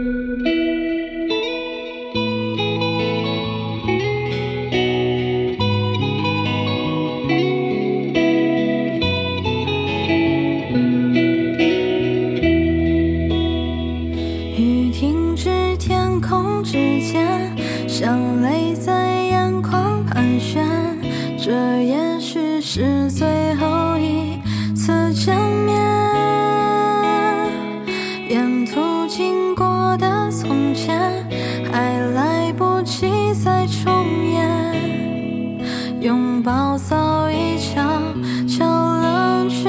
雨停止，天空之间，像泪在眼眶盘旋。这也许是最后一次见面，沿途经过的从前，还来不及再重演。拥抱早已悄悄冷却，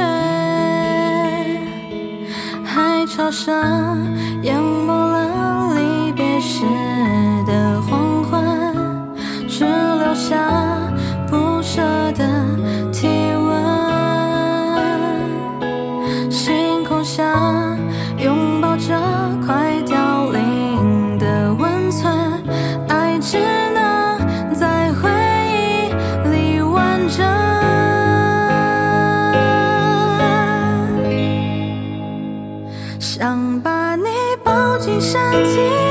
海潮声淹没了离别时的黄昏，只留下不舍的体温。星空下拥抱着快凋零的温存，爱只能在回忆里完整。想把你抱进身体